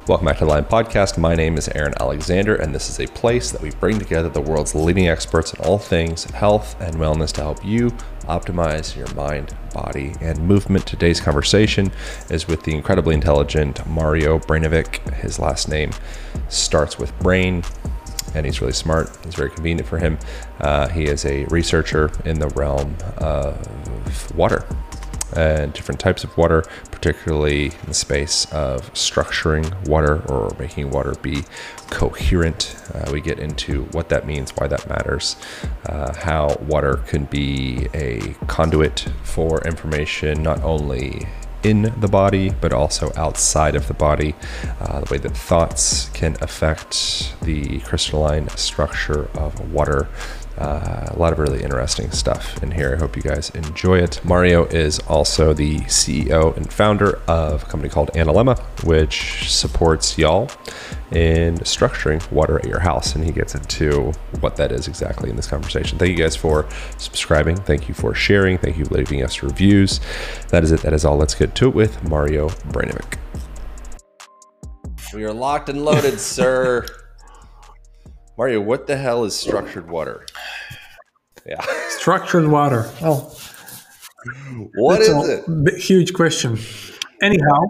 Welcome back to the Line Podcast. My name is Aaron Alexander, and this is a place that we bring together the world's leading experts in all things health and wellness to help you optimize your mind, body, and movement. Today's conversation is with the incredibly intelligent Mario Brainovic. His last name starts with brain, and he's really smart. It's very convenient for him. He is a researcher in the realm of water and different types of water, particularly in the space of structuring water or making water be coherent. We get into what that means, why that matters, how water can be a conduit for information, not only in the body, but also outside of the body, the way that thoughts can affect the crystalline structure of water. A lot of really interesting stuff in here. I hope you guys enjoy it. Mario is also the CEO and founder of a company called Analemma, which supports y'all in structuring water at your house. And he gets into what that is exactly in this conversation. Thank you guys for subscribing. Thank you for sharing. Thank you for leaving us reviews. That is it. That is all. Let's get to it with Mario Brainovic. We are locked and loaded, sir. Mario, what the hell is structured water? Yeah. Structured water. Oh, what is it? Huge question. Anyhow,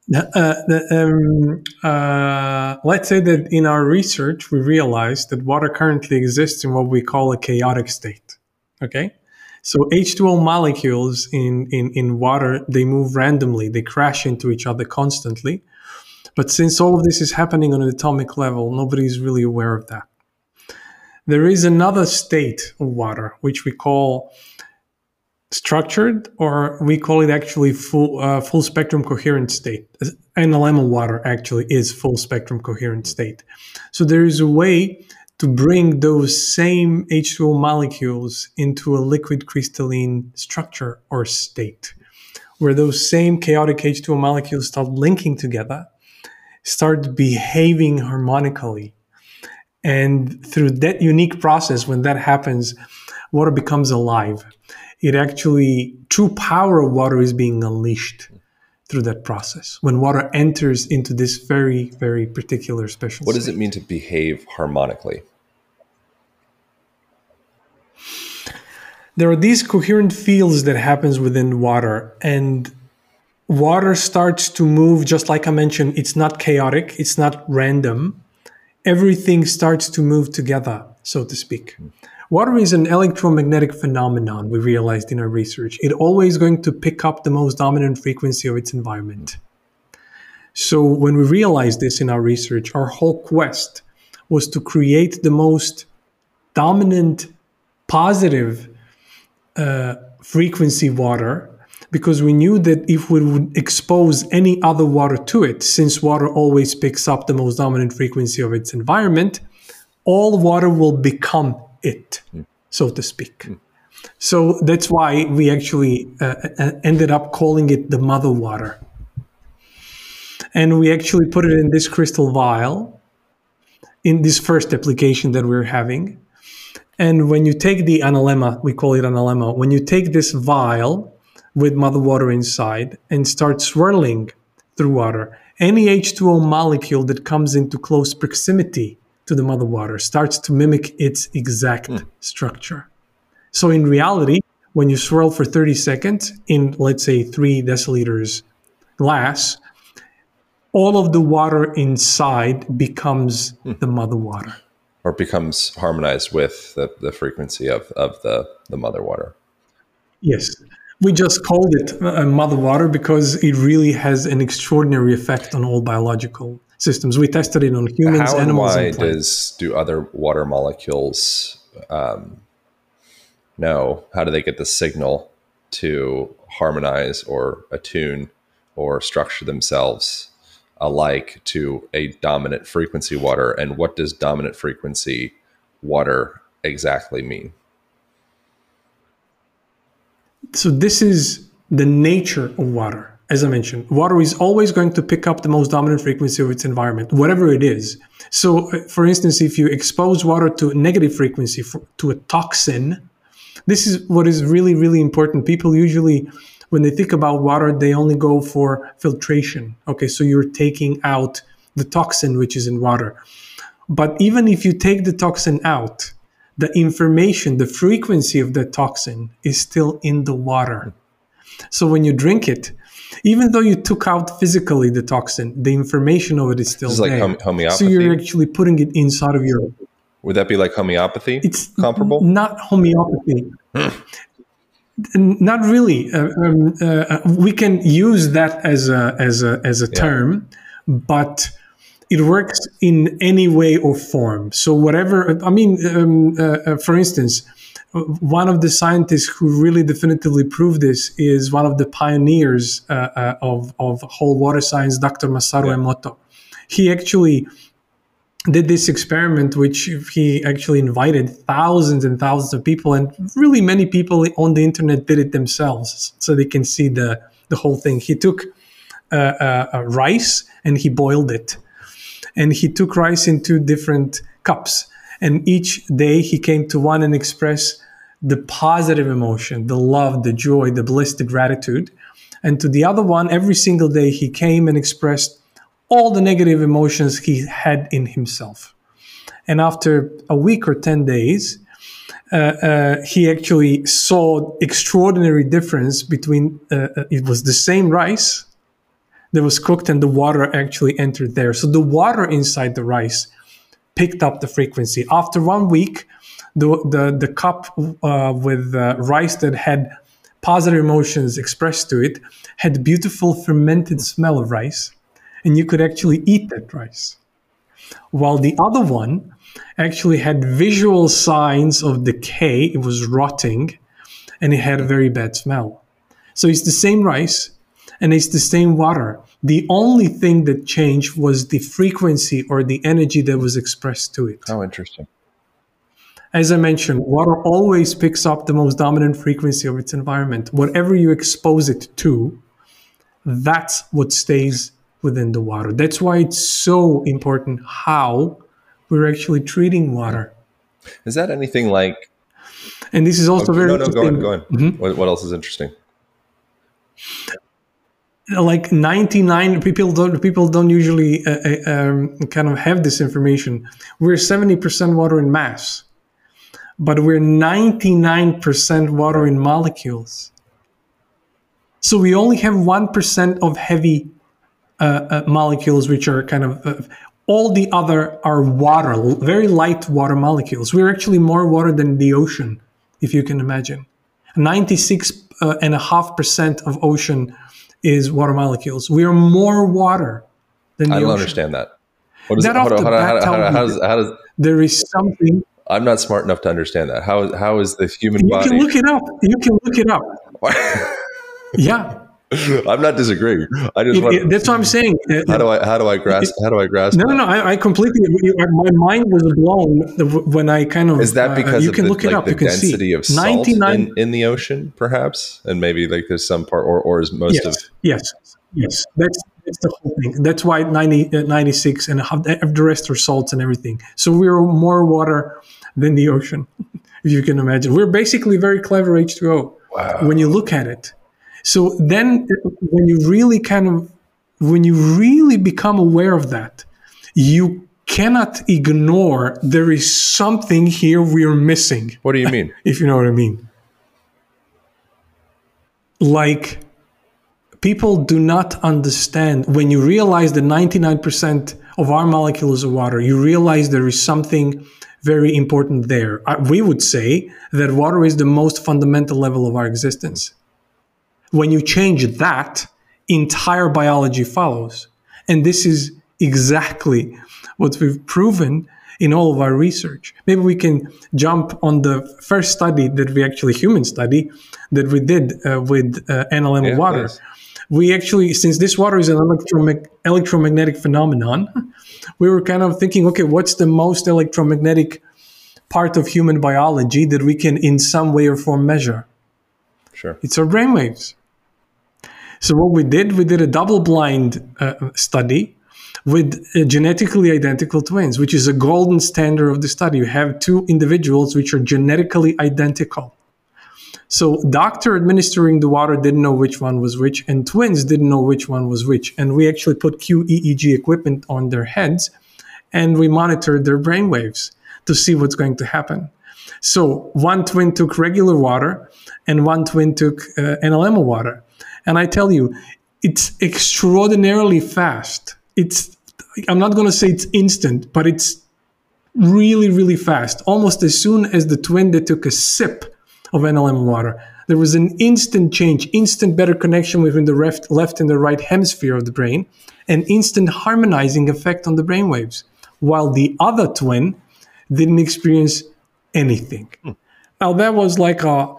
let's say that in our research, we realized that water currently exists in what we call a chaotic state. Okay? So H2O molecules in water, they move randomly. They crash into each other constantly. But since all of this is happening on an atomic level, nobody's really aware of that. There is another state of water, which we call structured, or we call it actually full spectrum coherent state. Analemma water actually is full spectrum coherent state. So there is a way to bring those same H2O molecules into a liquid crystalline structure or state, where those same chaotic H2O molecules start linking together, start behaving harmonically. And through that unique process, when that happens, water becomes alive. It actually, true power of water is being unleashed through that process. When water enters into this very, very particular special What does state. it mean to behave harmonically? There are these coherent fields that happens within water, and water starts to move, just like I mentioned, it's not chaotic, it's not random. Everything starts to move together, so to speak. Water is an electromagnetic phenomenon, we realized in our research. It's always going to pick up the most dominant frequency of its environment. So when we realized this in our research, our whole quest was to create the most dominant, positive frequency water, because we knew that if we would expose any other water to it, since water always picks up the most dominant frequency of its environment, all water will become it, so to speak. So that's why we actually ended up calling it the mother water. And we actually put it in this crystal vial in this first application that we're having. And when you take the Analemma, we call it Analemma, when you take this vial with mother water inside and start swirling through water, any H2O molecule that comes into close proximity to the mother water starts to mimic its exact structure. So in reality, when you swirl for 30 seconds in, let's say, 3 deciliters glass, all of the water inside becomes the mother water. Or becomes harmonized with the frequency of the mother water. Yes. We just called it mother water because it really has an extraordinary effect on all biological systems. We tested it on humans, animals, and plants. Do other water molecules know? How do they get the signal to harmonize or attune or structure themselves alike to a dominant frequency water? And what does dominant frequency water exactly mean? So this is the nature of water. As I mentioned, water is always going to pick up the most dominant frequency of its environment, whatever it is. So, for instance, if you expose water to a negative frequency, to a toxin, this is what is really, really important. People usually, when they think about water, they only go for filtration. Okay, so you're taking out the toxin which is in water. But even if you take the toxin out, the information, the frequency of that toxin is still in the water. So when you drink it, even though you took out physically the toxin, the information of it is still This is there. like homeopathy. So you're actually putting it inside of your... Would that be like homeopathy? It's comparable? Not homeopathy. Not really. We can use that as a term, but it works in any way or form. So whatever, I mean, for instance, one of the scientists who really definitively proved this is one of the pioneers of whole water science, Dr. Masaru Emoto. He actually did this experiment, which he actually invited thousands and thousands of people, and really many people on the internet did it themselves, so they can see the whole thing. He took rice and he boiled it, and he took rice in 2 different cups, and each day he came to one and expressed the positive emotion, the love, the joy, the bliss, the gratitude, and to the other one, every single day he came and expressed all the negative emotions he had in himself. And after a week or 10 days, he actually saw extraordinary difference between, it was the same rice that was cooked and the water actually entered there. So the water inside the rice picked up the frequency. After 1 week, the cup with rice that had positive emotions expressed to it had beautiful fermented smell of rice. And you could actually eat that rice. While the other one actually had visual signs of decay, it was rotting, and it had a very bad smell. So it's the same rice, and it's the same water. The only thing that changed was the frequency or the energy that was expressed to it. How interesting. As I mentioned, water always picks up the most dominant frequency of its environment. Whatever you expose it to, that's what stays within the water. That's why it's so important how we're actually treating water. Is that anything like... And this is also very interesting. Go on. Mm-hmm. What else is interesting? Like 99 people don't usually kind of have this information. We're 70% water in mass, but we're 99% water in molecules. So we only have 1% of heavy molecules, which are kind of all the other are water, very light water molecules. We're actually more water than the ocean, if you can imagine. 96.5% of ocean is water molecules. We are more water than the ocean. I don't understand that. What is that how does there is something? I'm not smart enough to understand that. How is the human body? You can look it up. You can look it up. Yeah. I'm not disagreeing. I just that's what I'm saying. How do I grasp? No. I completely. My mind was blown when I kind of. Is that because you of can look it up? The you can density see. of salt in the ocean, perhaps, and maybe like there's some part, or is most of? Yes. That's the whole thing. That's why 96 and the rest are salts and everything. So we're more water than the ocean, if you can imagine. We're basically very clever H2O. Wow. When you look at it. So then when you really become aware of that, you cannot ignore there is something here we're missing. What do you mean? If you know what I mean. Like, people do not understand when you realize that 99% of our molecules are water, you realize there is something very important there. We would say that water is the most fundamental level of our existence. When you change that, entire biology follows. And this is exactly what we've proven in all of our research. Maybe we can jump on the first study that we actually, human study, that we did with NLM water. Please. We actually, since this water is an electromagnetic phenomenon, we were kind of thinking, okay, what's the most electromagnetic part of human biology that we can in some way or form measure? Sure. It's our brainwaves. So what we did a double-blind study with genetically identical twins, which is a golden standard of the study. You have 2 individuals which are genetically identical. So doctor administering the water didn't know which one was which, and twins didn't know which one was which. And we actually put QEEG equipment on their heads, and we monitored their brain waves to see what's going to happen. So one twin took regular water, and one twin took NLM water. And I tell you, it's extraordinarily fast. I'm not going to say it's instant, but it's really, really fast. Almost as soon as the twin that took a sip of NLM water, there was an instant change, instant better connection within the left and the right hemisphere of the brain, and instant harmonizing effect on the brain waves, while the other twin didn't experience anything. Now, that was like a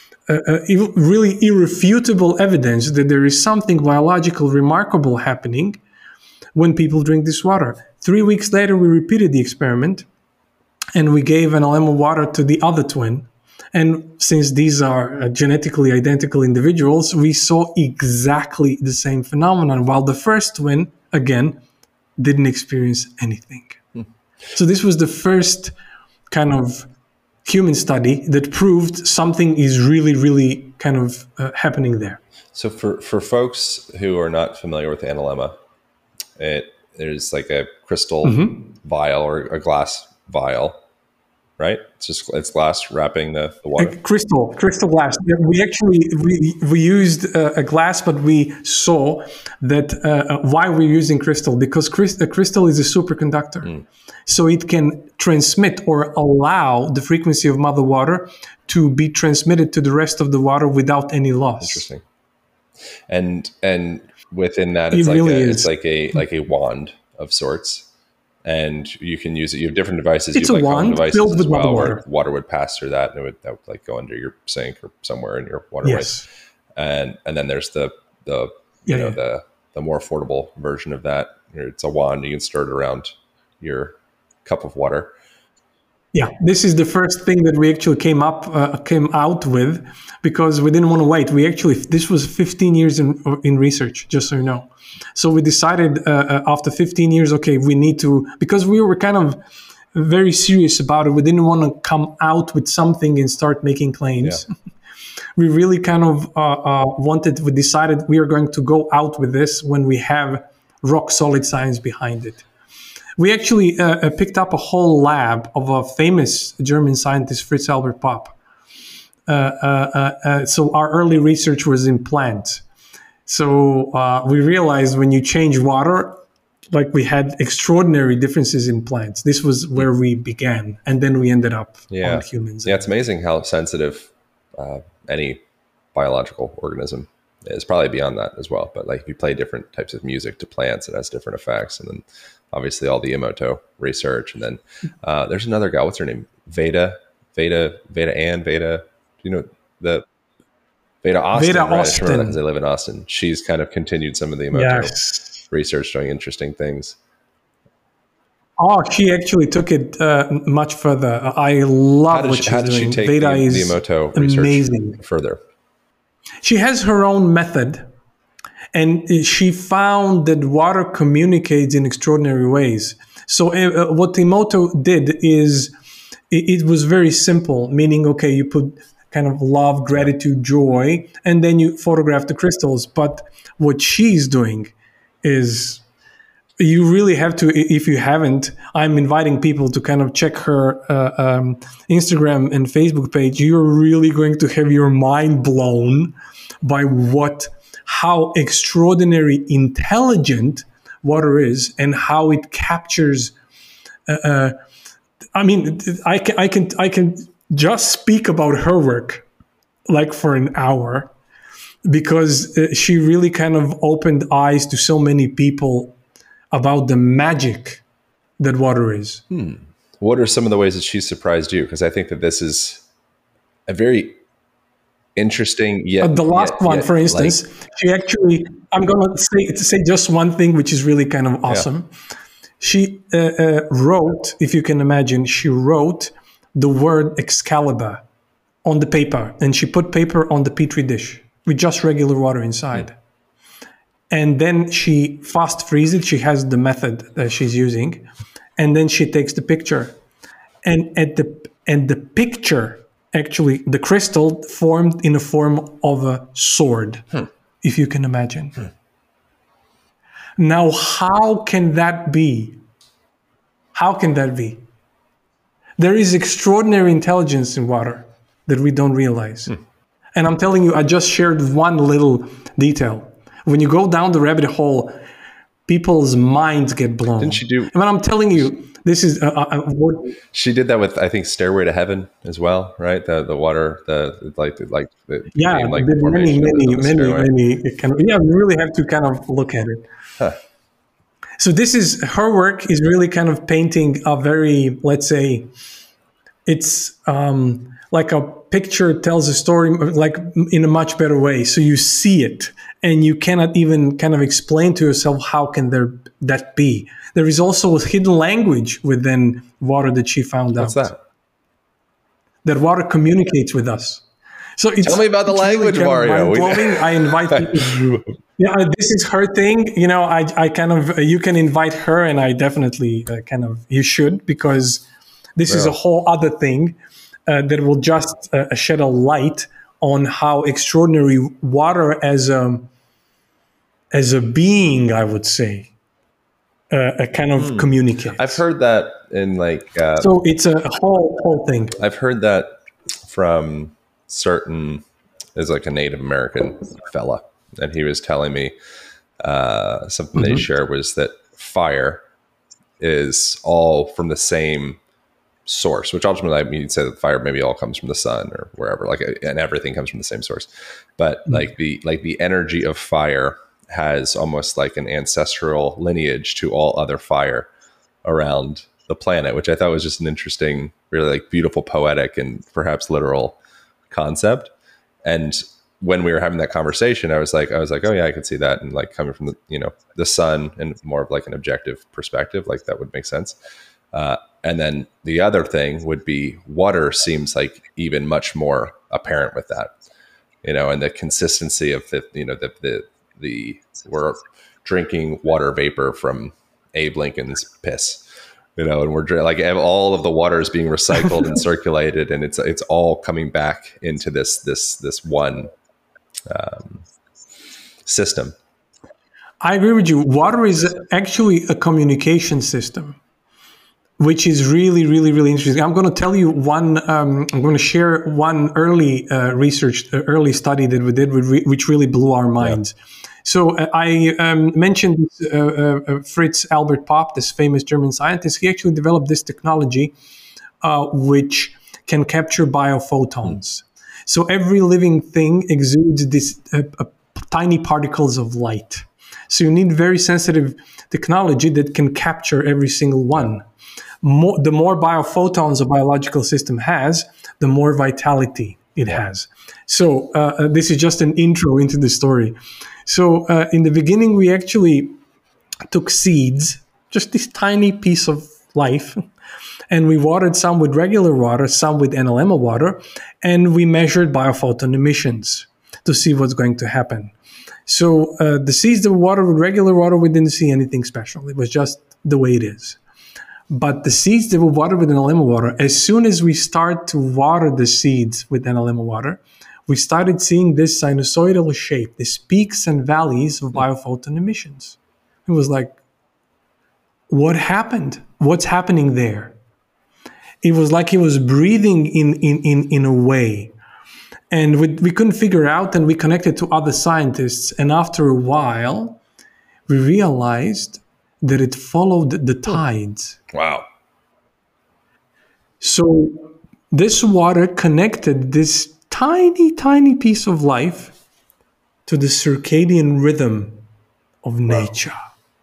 really irrefutable evidence that there is something biological remarkable happening when people drink this water. 3 weeks later, we repeated the experiment, and we gave NLM water to the other twin. And since these are genetically identical individuals, we saw exactly the same phenomenon, while the first twin, again, didn't experience anything. So this was the first kind of human study that proved something is really, really kind of happening there. So for folks who are not familiar with NLM, there's like a crystal vial or a glass vial, right? It's glass wrapping the water. Crystal glass. We used a glass, but we saw that why we're using crystal, because crystal is a superconductor. So it can transmit or allow the frequency of mother water to be transmitted to the rest of the water without any loss. Interesting. And within that, it's like a wand of sorts. And you can use it. You have different devices. It's you have a wand filled with mother water. Water would pass through that, and that would like go under your sink or somewhere in your water. Yes. And then there's the more affordable version of that. It's a wand. You can stir it around your cup of water. Yeah, this is the first thing that we actually came out with, because we didn't want to wait. This was 15 years in research, just so you know. So we decided after 15 years, okay, we need to, because we were kind of very serious about it. We didn't want to come out with something and start making claims. Yeah. We really kind of we decided we are going to go out with this when we have rock solid science behind it. We actually picked up a whole lab of a famous German scientist, Fritz Albert Popp. So our early research was in plants. So we realized when you change water, like we had extraordinary differences in plants. This was where we began, and then we ended up on humans. Yeah, it's amazing how sensitive any biological organism is. Probably beyond that as well. But like if you play different types of music to plants, it has different effects. And then obviously all the Emoto research. And then there's another guy. What's her name? Veda. Do you know the Veda Austin? Veda right? Austin. I remember that because they live in Austin. She's kind of continued some of the Emoto research, showing interesting things. Oh, she actually took it much further. I love what she's doing. How did she take Veda the Emoto research further? She has her own method, and she found that water communicates in extraordinary ways. So what Emoto did is, it was very simple, meaning, okay, you put kind of love, gratitude, joy, and then you photograph the crystals. But what she's doing is, you really have to, if you haven't, I'm inviting people to kind of check her Instagram and Facebook page. You're really going to have your mind blown by how extraordinary intelligent water is, and how it captures. I mean, I can just speak about her work like for an hour, because she really kind of opened eyes to so many people about the magic that water is. What are some of the ways that she's surprised you? Because I think that this is a very interesting. The last one, for instance, she actually, I'm going to say just one thing, which is really kind of awesome. Yeah. She wrote, if you can imagine, she wrote the word Excalibur on the paper, and she put paper on the Petri dish with just regular water inside. And then she fast freezes it. She has the method that she's using. And then she takes the picture. And the picture actually the crystal formed in the form of a sword, if you can imagine. Now, how can that be? How can that be? There is extraordinary intelligence in water that we don't realize. And I'm telling you, I just shared one little detail. When you go down the rabbit hole, people's minds get blown. Didn't she do? And I'm telling you, this is She did that with, I think, Stairway to Heaven as well, right? The water, the yeah, like many Stairway. kind of, yeah. We really have to kind of look at it. Huh. So this is her work is really kind of painting a very, let's say, it's like a picture tells a story like in a much better way. So you see it, and you cannot even kind of explain to yourself how can that be. There is also a hidden language within water that she found out. What's that? That water communicates with us. So Tell me about the language, really Mario. I invite people. Yeah, this is her thing. You know, I kind of, you can invite her, and I definitely you should, because this is a whole other thing that will just shed a light on how extraordinary water as a being, I would say, kind of communicates. I've heard that in so it's a whole thing. I've heard that from certain, as like a Native American fella, and he was telling me something they share was that fire is all from the same source, which ultimately, I mean, you'd say that fire maybe all comes from the sun or wherever, and everything comes from the same source. But the energy of fire has almost like an ancestral lineage to all other fire around the planet, which I thought was just an interesting, really like beautiful, poetic, and perhaps literal concept. And when we were having that conversation, I was like, oh yeah, I could see that. And like coming from the sun and more of like an objective perspective, like that would make sense. And then the other thing would be water seems like even much more apparent with that, and the consistency of we're drinking water vapor from Abe Lincoln's piss, and we're like all of the water is being recycled and circulated, and it's all coming back into this one system. I agree with you. Water is actually a communication system, which is really, really, really interesting. I'm going to tell you I'm going to share one early early study that we did, which really blew our minds. Yeah. So I mentioned Fritz Albert Popp, this famous German scientist. He actually developed this technology, which can capture biophotons. So every living thing exudes these tiny particles of light. So you need very sensitive technology that can capture every single one. The more biophotons a biological system has, the more vitality it has. So this is just an intro into the story. So in the beginning, we actually took seeds, just this tiny piece of life, and we watered some with regular water, some with NLM water, and we measured biophoton emissions to see what's going to happen. So the seeds that were watered with regular water, we didn't see anything special. It was just the way it is. But the seeds that were watered with NLM water, as soon as we start to water the seeds with NLM water, we started seeing this sinusoidal shape, these peaks and valleys of biophoton emissions. It was like, what happened? What's happening there? It was like he was breathing in a way. And we couldn't figure out, and we connected to other scientists. And after a while, we realized that it followed the tides. Wow. So this water connected this tiny, tiny piece of life to the circadian rhythm of nature.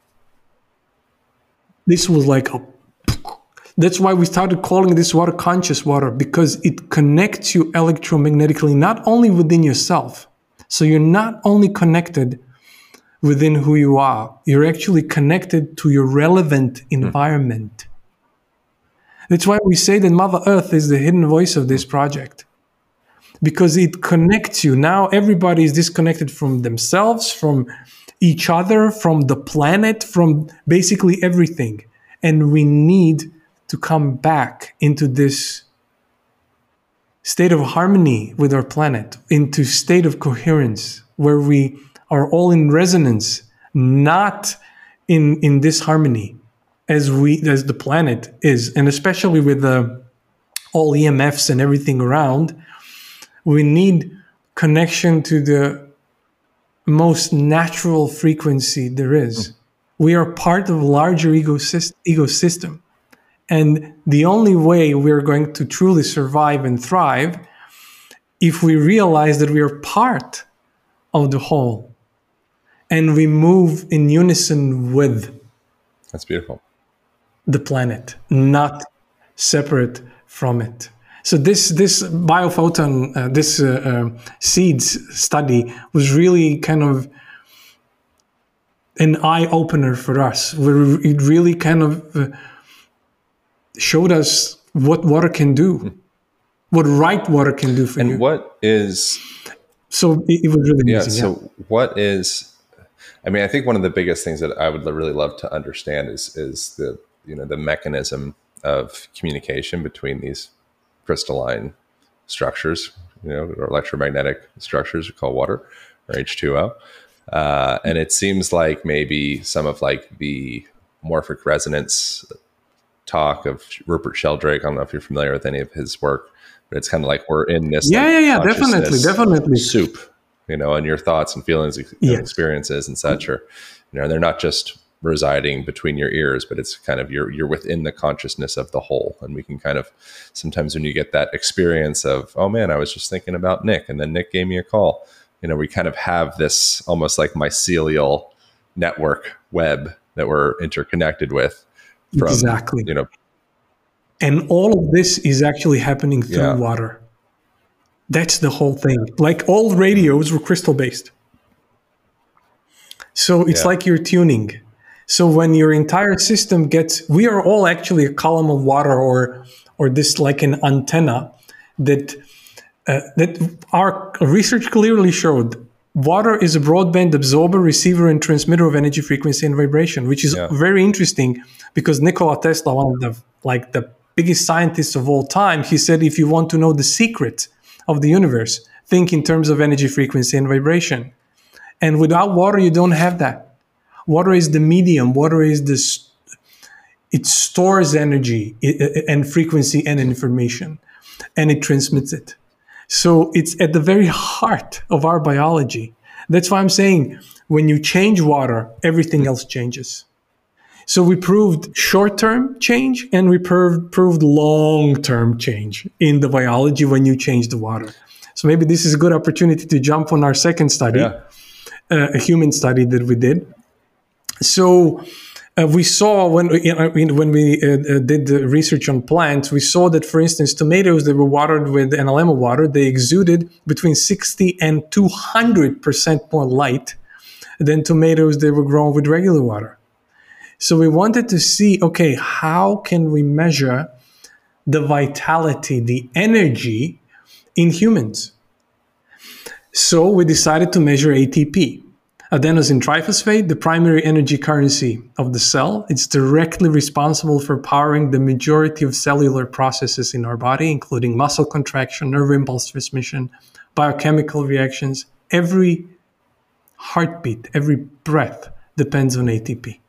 This was like that's why we started calling this water conscious water, because it connects you electromagnetically, not only within yourself. So you're not only connected within who you are, you're actually connected to your relevant environment. That's why we say that Mother Earth is the hidden voice of this project, because it connects you. Now everybody is disconnected from themselves, from each other, from the planet, from basically everything. And we need to come back into this state of harmony with our planet, into state of coherence, where we are all in resonance, not in disharmony as the planet is, and especially with all EMFs and everything around, we need connection to the most natural frequency there is. We are part of a larger ecosystem. And the only way we're going to truly survive and thrive if we realize that we are part of the whole and we move in unison with. That's beautiful. The planet, not separate from it. So this biophoton, this seeds study was really kind of an eye-opener for us, where it really kind of showed us what water can do, what right water can do for you. And what is... So it was really amazing. So what is... I mean, I think one of the biggest things that I would really love to understand is the, you know, the mechanism of communication between these crystalline structures, you know, or electromagnetic structures we call water, or H2O. And it seems like maybe some of like the morphic resonance talk of Rupert Sheldrake, I don't know if you're familiar with any of his work, but it's kind of like we're in this definitely soup, you know, and your thoughts and feelings and experiences and such are, you know, they're not just residing between your ears, but it's kind of you're within the consciousness of the whole. And we can kind of sometimes when you get that experience of, oh man, I was just thinking about Nick, and then Nick gave me a call, you know, we kind of have this almost like mycelial network web that we're interconnected with from, exactly, you know, and all of this is actually happening through water. That's the whole thing. Like all radios were crystal based, so it's like you're tuning. So when your entire system we are all actually a column of water, or this like an antenna that our research clearly showed. Water is a broadband absorber, receiver, and transmitter of energy, frequency, and vibration, which is very interesting because Nikola Tesla, one of the biggest scientists of all time, he said, if you want to know the secret of the universe, think in terms of energy, frequency, and vibration. And without water, you don't have that. Water is the medium. Water is it stores energy and frequency and information, and it transmits it. So it's at the very heart of our biology. That's why I'm saying when you change water, everything else changes. So we proved short-term change and we proved long-term change in the biology when you change the water. So maybe this is a good opportunity to jump on our second study, a human study that we did. So we saw when we did the research on plants, we saw that, for instance, tomatoes that were watered with analemma water, they exuded between 60 and 200% more light than tomatoes that were grown with regular water. So we wanted to see, okay, how can we measure the vitality, the energy in humans? So we decided to measure ATP. Adenosine triphosphate, the primary energy currency of the cell. It's directly responsible for powering the majority of cellular processes in our body, including muscle contraction, nerve impulse transmission, biochemical reactions. Every heartbeat, every breath depends on ATP.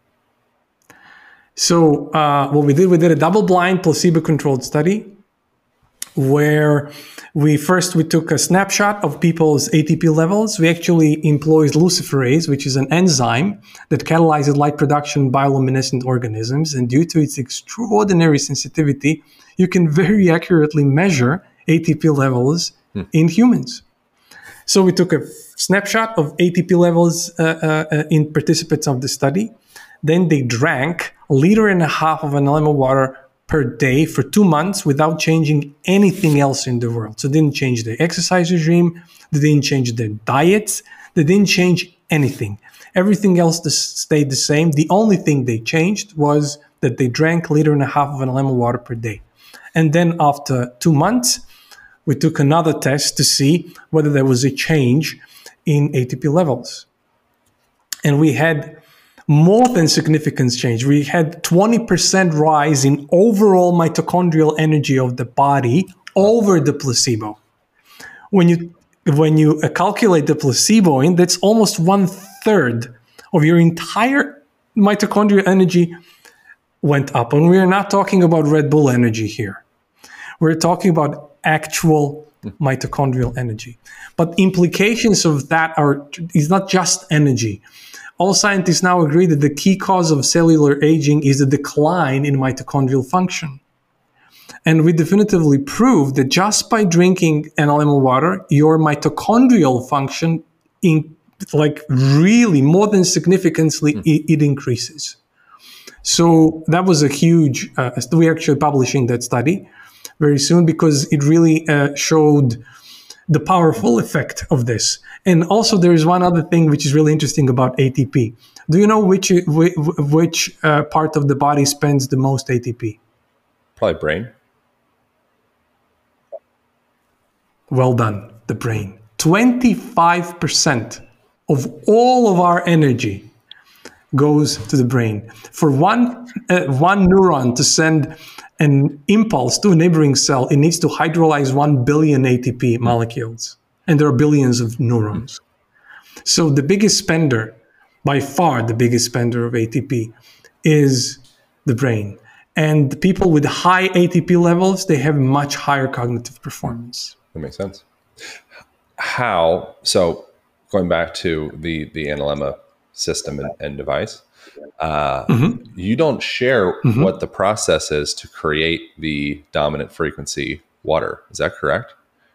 So what we did a double-blind, placebo-controlled study where we took a snapshot of people's ATP levels. We actually employed luciferase, which is an enzyme that catalyzes light production in bioluminescent organisms. And due to its extraordinary sensitivity, you can very accurately measure ATP levels in humans. So we took a snapshot of ATP levels in participants of the study. Then they drank 1.5 liters of analemma water per day for 2 months without changing anything else in the world. So they didn't change their exercise regime, they didn't change their diets, they didn't change anything. Everything else stayed the same. The only thing they changed was that they drank 1.5 liters of analemma water per day. And then after 2 months, we took another test to see whether there was a change in ATP levels. And we had more than significant change. We had 20% rise in overall mitochondrial energy of the body over the placebo. When you calculate the placebo in, that's almost 1/3 of your entire mitochondrial energy went up. And we are not talking about Red Bull energy here. We're talking about actual mitochondrial energy. But implications of that is not just energy. All scientists now agree that the key cause of cellular aging is the decline in mitochondrial function. And we definitively proved that just by drinking NLM water, your mitochondrial function, really more than significantly, it increases. So that was a huge, we're actually publishing that study very soon because it really showed the powerful effect of this. And also there is one other thing which is really interesting about ATP. Do you know which part of the body spends the most ATP? Probably brain. Well done, the brain. 25% of all of our energy goes to the brain. For one neuron to send an impulse to a neighboring cell, it needs to hydrolyze 1 billion ATP molecules. And there are billions of neurons. So the biggest spender, by far the biggest spender of ATP, is the brain. And people with high ATP levels, they have much higher cognitive performance. That makes sense. So going back to the NLEMA system and device, you don't share what the process is to create the dominant frequency water. Is that correct?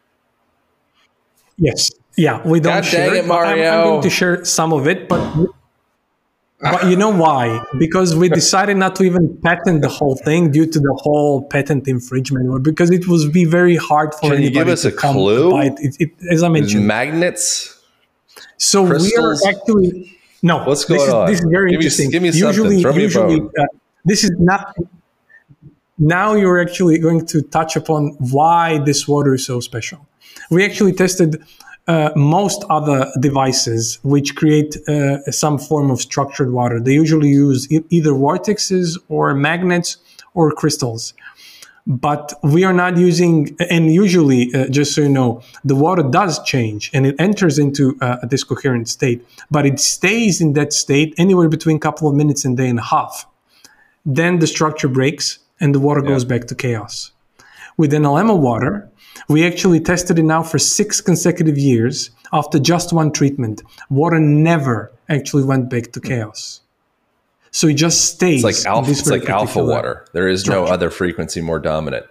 Yes. Yeah, we don't God share dang it, Mario. I'm going to share some of it, but you know why? Because we decided not to even patent the whole thing due to the whole patent infringement, or because it would be very hard for anybody to come. Can you give us a clue? As I mentioned, magnets. So crystals? We are actually no. What's going on? This is very interesting. Give me something. Usually, this is not. Now you're actually going to touch upon why this water is so special. We actually tested most other devices which create some form of structured water. They usually use either vortexes or magnets or crystals. But we are not using, and usually, just so you know, the water does change and it enters into this coherent state, but it stays in that state anywhere between a couple of minutes and a day and a half. Then the structure breaks and the water goes back to chaos. With NLEMA water, we actually tested it now for 6 consecutive years after just one treatment. Water never actually went back to chaos. So it just stays. It's like alpha water. There is structure. No other frequency more dominant.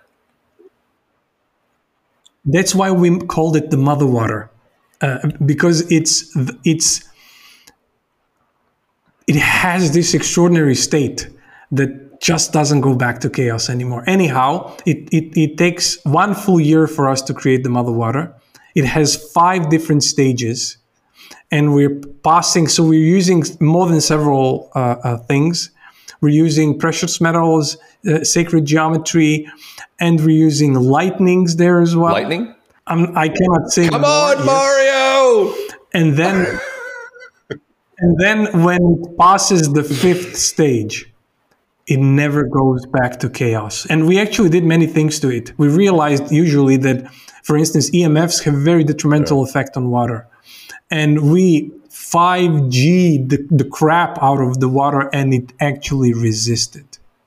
That's why we called it the mother water, because it has this extraordinary state that just doesn't go back to chaos anymore. Anyhow, it takes 1 full year for us to create the mother water. It has 5 different stages, and we're using more than several things. We're using precious metals, sacred geometry, and we're using lightnings there as well. Lightning? I cannot say Come on, Mario! And then when it passes the 5th stage, it never goes back to chaos. And we actually did many things to it. We realized usually that, for instance, EMFs have a very detrimental effect on water. And we 5G the crap out of the water, and it actually resisted.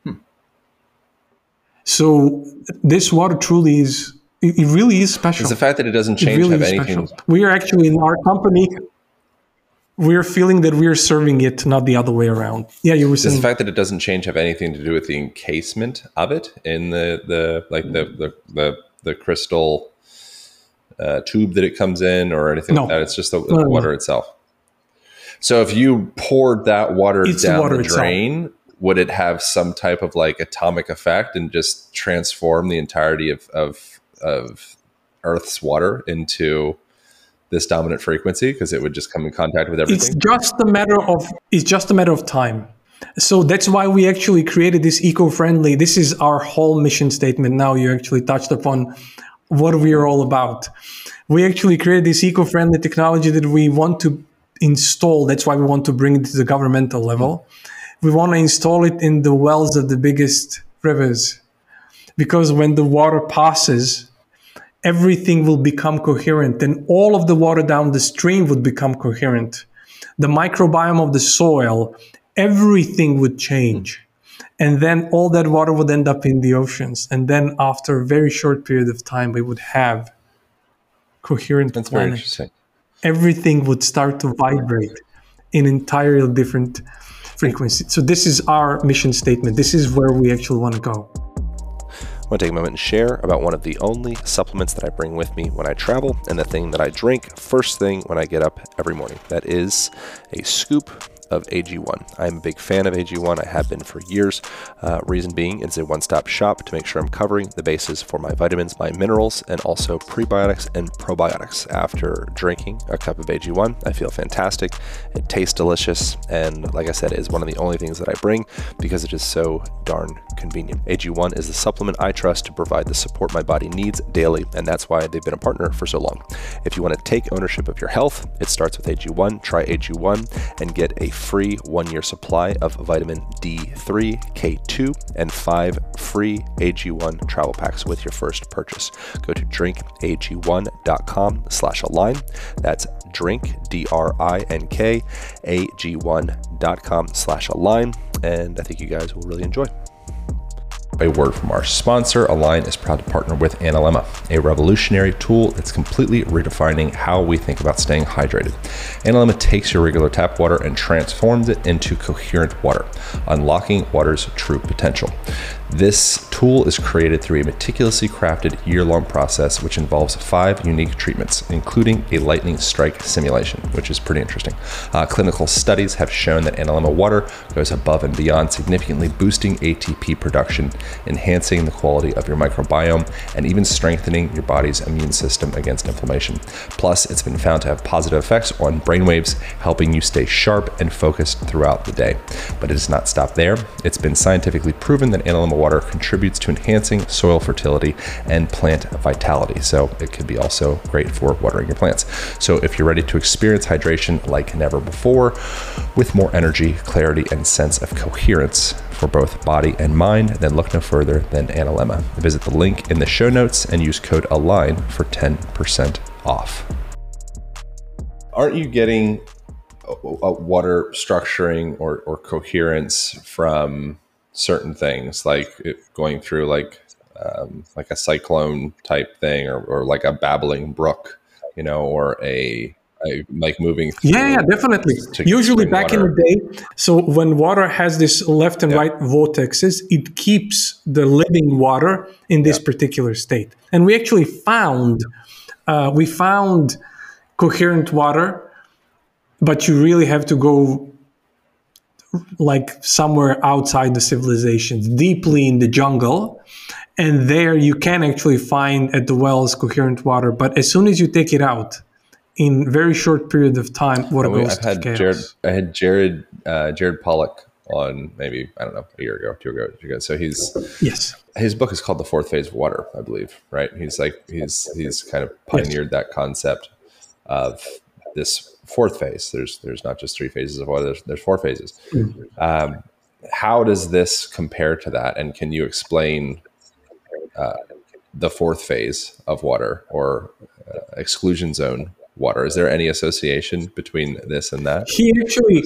So this water truly is, it really is special. It's the fact that it doesn't change really have anything. Special. We are actually, in our company, we're feeling that we're serving it, not the other way around. Yeah, you were saying. Does the fact that it doesn't change have anything to do with the encasement of it in the crystal tube that it comes in, or anything like that? It's just the water itself. So if you poured that water down the drain, would it have some type of like atomic effect and just transform the entirety of Earth's water into this dominant frequency, because it would just come in contact with everything? It's just a matter of time. So that's why we actually created this eco-friendly. This is our whole mission statement. Now you actually touched upon what we are all about. We actually created this eco-friendly technology that we want to install. That's why we want to bring it to the governmental level. We want to install it in the wells of the biggest rivers, because when the water passes, everything will become coherent, and all of the water down the stream would become coherent. The microbiome of the soil, everything would change. And then all that water would end up in the oceans. And then after a very short period of time, we would have coherent That's planet. very interesting. Everything would start to vibrate in entirely different frequencies. So this is our mission statement. This is where we actually want to go. I want to take a moment and share about one of the only supplements that I bring with me when I travel, and the thing that I drink first thing when I get up every morning. That is a scoop of AG1. I'm a big fan of AG1. I have been for years. Reason being, it's a one-stop shop to make sure I'm covering the bases for my vitamins, my minerals, and also prebiotics and probiotics. After drinking a cup of AG1, I feel fantastic. It tastes delicious, and like I said, it is one of the only things that I bring because it is so darn convenient. AG1 is the supplement I trust to provide the support my body needs daily, and that's why they've been a partner for so long. If you want to take ownership of your health, it starts with AG1. Try AG1 and get a free 1-year supply of vitamin D3, K2, and 5 free AG1 travel packs with your first purchase. Go to drinkag1.com/align. That's drink, DRINK, AG1.com/align. And I think you guys will really enjoy. A word from our sponsor. Align is proud to partner with Analemma, a revolutionary tool that's completely redefining how we think about staying hydrated. Analemma takes your regular tap water and transforms it into coherent water, unlocking water's true potential. This tool is created through a meticulously crafted year-long process which involves 5 unique treatments, including a lightning strike simulation, which is pretty interesting. Clinical studies have shown that Analemma water goes above and beyond, significantly boosting ATP production, enhancing the quality of your microbiome, and even strengthening your body's immune system against inflammation. Plus, it's been found to have positive effects on brainwaves, helping you stay sharp and focused throughout the day. But it does not stop there. It's been scientifically proven that Analemma water contributes to enhancing soil fertility and plant vitality. So it could be also great for watering your plants. So if you're ready to experience hydration like never before, with more energy, clarity, and sense of coherence for both body and mind, then look no further than Analemma. Visit the link in the show notes and use code ALIGN for 10% off. Aren't you getting a water structuring or coherence from certain things, like it going through like a cyclone type thing, or like a babbling brook, or a like moving through? Yeah, definitely. Usually back in the day, so when water has this left and right vortexes, it keeps the living water in this particular state. And we actually found coherent water, but you really have to go like somewhere outside the civilizations, deeply in the jungle. And there you can actually find at the wells coherent water. But as soon as you take it out, in very short period of time, water goes to chaos. I had Jared Pollock on maybe, I don't know, a year ago, 2 years ago. So his book is called The Fourth Phase of Water, I believe, right? He's kind of pioneered that concept of this fourth phase. There's not just 3 phases of water, there's 4 phases. Mm-hmm. How does this compare to that? And can you explain the 4th phase of water, or exclusion zone water? Is there any association between this and that? He actually,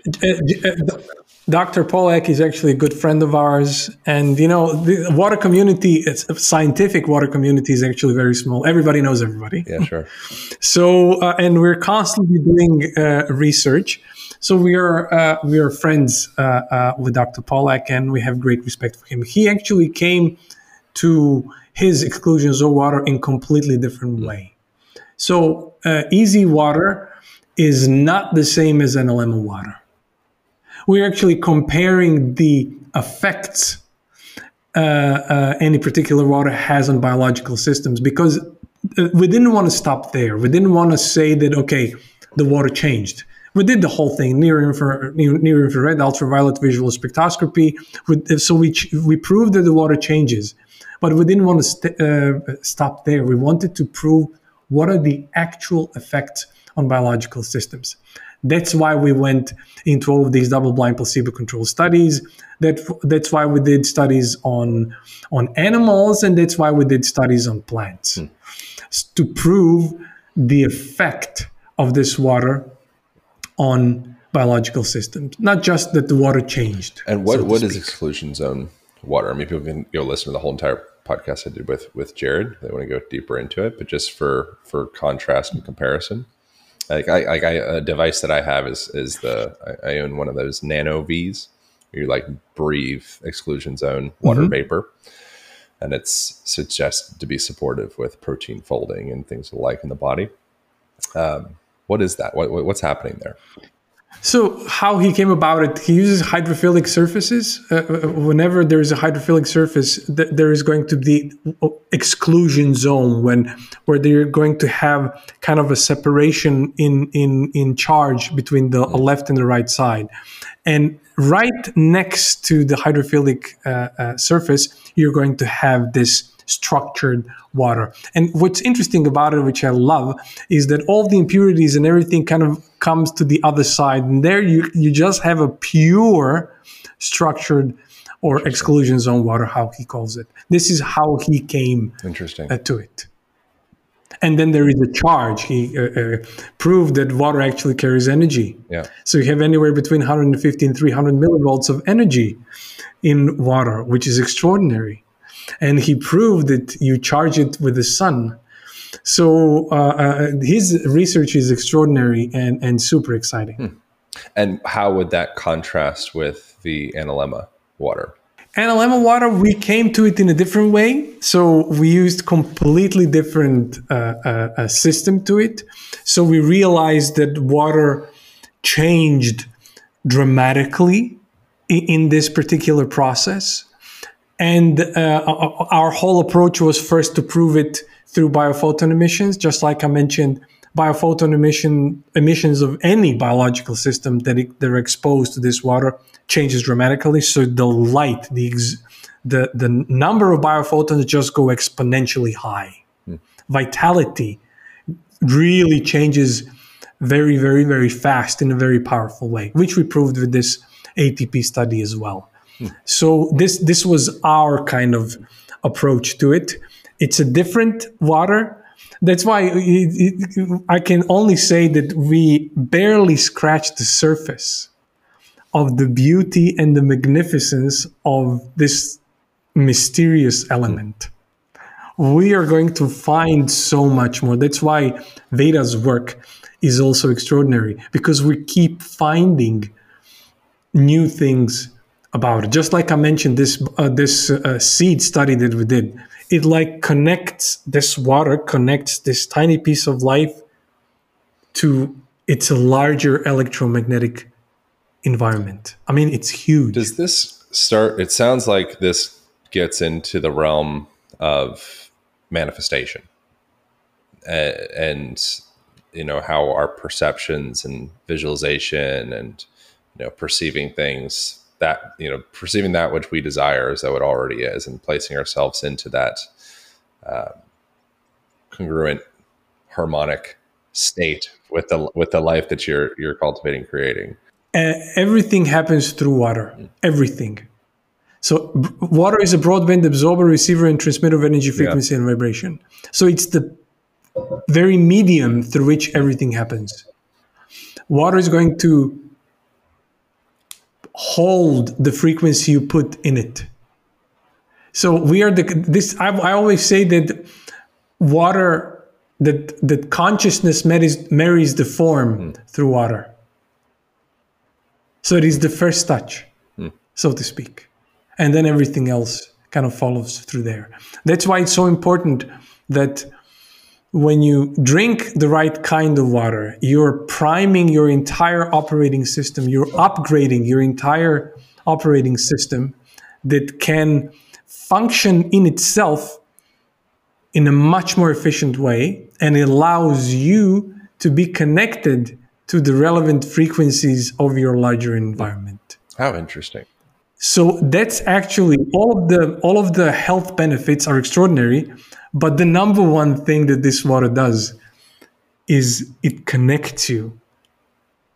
Dr. Pollack is actually a good friend of ours. And, the water community, scientific water community is actually very small. Everybody knows everybody. Yeah, sure. So, and we're constantly doing research. So we are friends with Dr. Pollack, and we have great respect for him. He actually came to his exclusion zone water in completely different way. So easy water is not the same as Analemma water. We're actually comparing the effects any particular water has on biological systems, because we didn't want to stop there. We didn't want to say that, okay, the water changed. We did the whole thing, near infrared, ultraviolet visual spectroscopy. So we proved that the water changes, but we didn't want to stop there. We wanted to prove what are the actual effects on biological systems. That's why we went into all of these double-blind placebo-controlled studies. That's why we did studies on animals, and that's why we did studies on plants to prove the effect of this water on biological systems, not just that the water changed. And what is exclusion zone water? I mean, people can go listen to the whole entire podcast I did with Jared. They want to go deeper into it, but just for contrast and comparison, a device that I have is I own one of those Nano V's. Where you like breathe exclusion zone water vapor, and it's suggested to be supportive with protein folding and things alike in the body. What is that? What's happening there? So how he came about it, he uses hydrophilic surfaces. Whenever there is a hydrophilic surface, there is going to be exclusion zone where they're going to have kind of a separation in charge between the left and the right side. And right next to the hydrophilic surface, you're going to have this structured water. And what's interesting about it, which I love, is that all the impurities and everything kind of comes to the other side. And there you just have a pure structured or exclusion zone water, how he calls it. This is how he came to it. And then there is a charge. He proved that water actually carries energy. Yeah. So you have anywhere between 150 and 300 millivolts of energy in water, which is extraordinary. And he proved that you charge it with the sun. So his research is extraordinary and super exciting. And how would that contrast with the Analemma water? Analemma water, we came to it in a different way. So we used completely different system to it. So we realized that water changed dramatically in this particular process. And our whole approach was first to prove it through biophoton emissions. Just like I mentioned, biophoton emissions of any biological system that are exposed to this water changes dramatically. So the light, the number of biophotons just go exponentially high. Vitality really changes very, very, very fast in a very powerful way, which we proved with this ATP study as well. So this was our kind of approach to it. It's a different water. That's why I can only say that we barely scratched the surface of the beauty and the magnificence of this mysterious element. We are going to find so much more. That's why Veda's work is also extraordinary, because we keep finding new things about it. Just like I mentioned, this seed study that we did, it like connects this water, connects this tiny piece of life to its larger electromagnetic environment. I mean, it's huge. Does this start? It sounds like this gets into the realm of manifestation, and how our perceptions and visualization and perceiving things, that perceiving that which we desire as though it already is, and placing ourselves into that congruent, harmonic state with the life that you're cultivating, creating. Everything happens through water. Everything. So water is a broadband absorber, receiver, and transmitter of energy, frequency, and vibration. So it's the very medium through which everything happens. Water is going to hold the frequency you put in it. So we are I always say that water, that consciousness marries the form through water. So it is the first touch, so to speak. And then everything else kind of follows through there. That's why it's so important that when you drink the right kind of water, you're priming your entire operating system, you're upgrading your entire operating system that can function in itself in a much more efficient way, and it allows you to be connected to the relevant frequencies of your larger environment. How interesting. So that's actually all of the health benefits are extraordinary, but the number one thing that this water does is it connects you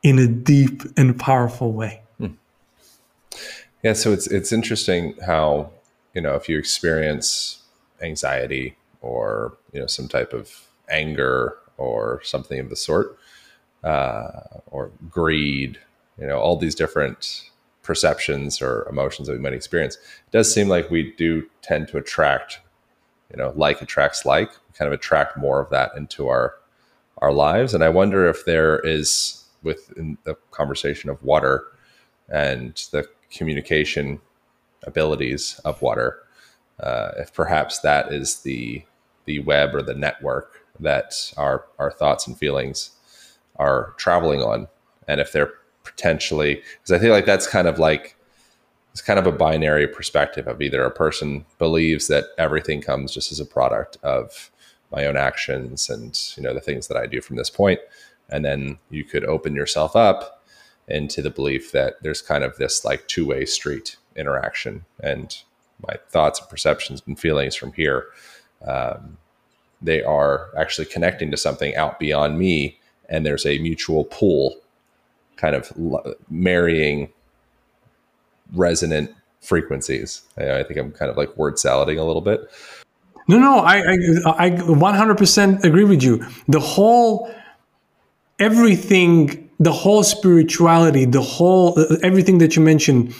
in a deep and powerful way. Yeah, so it's interesting how, if you experience anxiety or, some type of anger or something of the sort, or greed, all these different perceptions or emotions that we might experience, it does seem like we do tend to attract, like attracts like. We kind of attract more of that into our lives. And I wonder if there is, within the conversation of water and the communication abilities of water, if perhaps that is the web or the network that our thoughts and feelings are traveling on, and if they're potentially, because I feel like that's kind of like, it's kind of a binary perspective of either a person believes that everything comes just as a product of my own actions and the things that I do from this point, and then you could open yourself up into the belief that there's kind of this like two-way street interaction, and my thoughts and perceptions and feelings from here, they are actually connecting to something out beyond me, and there's a mutual pull kind of marrying resonant frequencies. I think I'm kind of like word salading a little bit. No, I 100% agree with you. Everything, the whole spirituality, everything that you mentioned,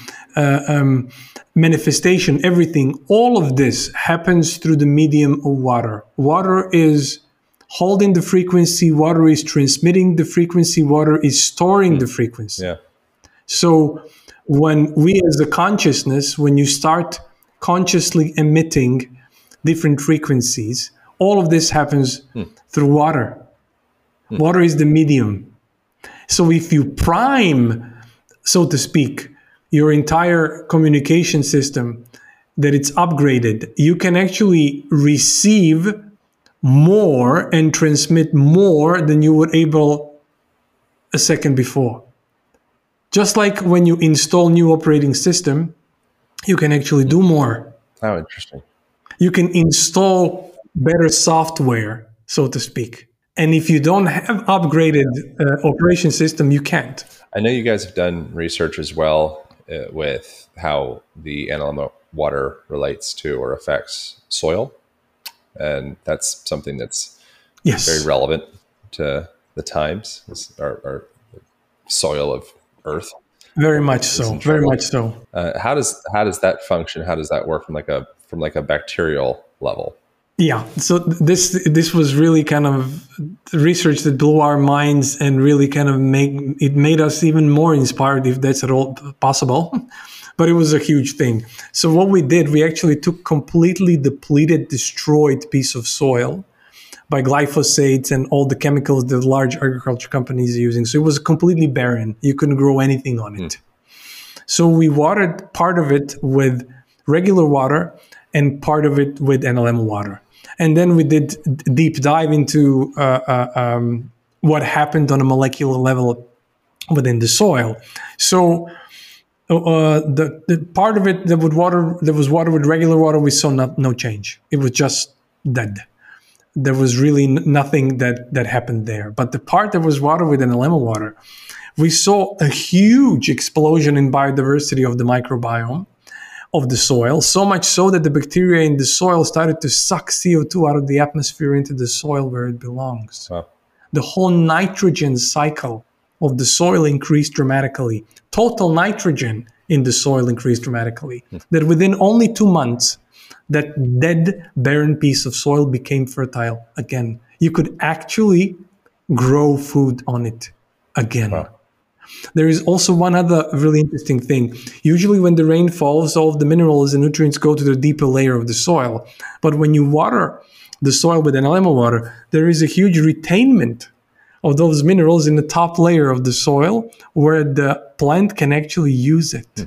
manifestation, everything, all of this happens through the medium of water. Water is holding the frequency, water is transmitting the frequency, water is storing the frequency. Yeah. So when we as a consciousness, when you start consciously emitting different frequencies, all of this happens through water. Water is the medium. So if you prime, so to speak, your entire communication system, that it's upgraded, you can actually receive more and transmit more than you were able a second before. Just like when you install new operating system, you can actually do more. Oh, interesting. You can install better software, so to speak. And if you don't have upgraded operation system, you can't. I know you guys have done research as well with how the NLM water relates to or affects soil. And that's something that's very relevant to the times, our soil of Earth. Very much so. Very much so. How does that function? How does that work from like a bacterial level? Yeah. So this was really kind of research that blew our minds and really kind of made us even more inspired, if that's at all possible. But it was a huge thing. So what we did, we actually took completely depleted, destroyed piece of soil by glyphosates and all the chemicals that large agriculture companies are using. So it was completely barren. You couldn't grow anything on it. So we watered part of it with regular water and part of it with NLM water. And then we did deep dive into what happened on a molecular level within the soil. So the part of it that was water with regular water, we saw no change. It was just dead. There was really nothing that happened there. But the part that was water with NLM water, we saw a huge explosion in biodiversity of the microbiome of the soil, so much so that the bacteria in the soil started to suck CO2 out of the atmosphere into the soil where it belongs. Wow. The whole nitrogen cycle of the soil increased dramatically. Total nitrogen in the soil increased dramatically. That within only 2 months, that dead, barren piece of soil became fertile again. You could actually grow food on it again. Wow. There is also one other really interesting thing. Usually when the rain falls, all of the minerals and nutrients go to the deeper layer of the soil. But when you water the soil with NLM water, there is a huge retainment of those minerals in the top layer of the soil where the plant can actually use it.